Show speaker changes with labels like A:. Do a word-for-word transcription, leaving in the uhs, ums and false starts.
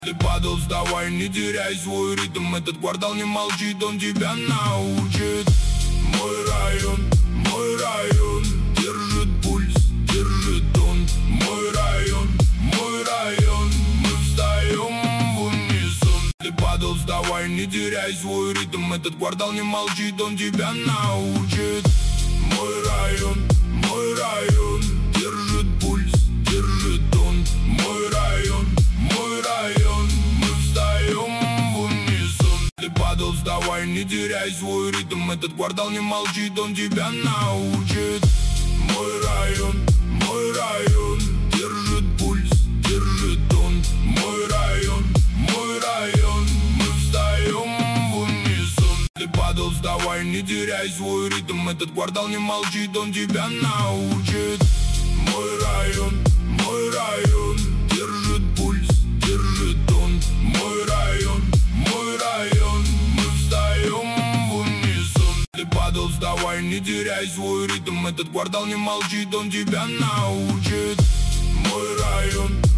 A: Ты падал, вставай, не теряй свой ритм. Этот квартал не молчит, он тебя научит. Мой район, мой район держит пульс, держит тон. Мой район, мой район, мы встаем в унисон. Ты падал, вставай, не теряй свой ритм. Этот квартал не молчит, он тебя научит. Мой район, мой район держит пульс, держит тон. Мой район, мой район, мы встаем в унисон. Ты падал, вставай, не теряй свой ритм. Этот квартал не молчит, он тебя научит. Мой район, мой район держит пульс, держит тон. Мой район, мой район, мы встаем в унисон. Ты падал, вставай, не теряй свой ритм. Этот квартал не молчит, он тебя научит. Мой район, мой район держит пульс, держит тон. Мой район, мой район, мы встаем в унисон. Ты падал, вставай, не теряй свой ритм. Этот квартал не молчит, он тебя научит. Мой район,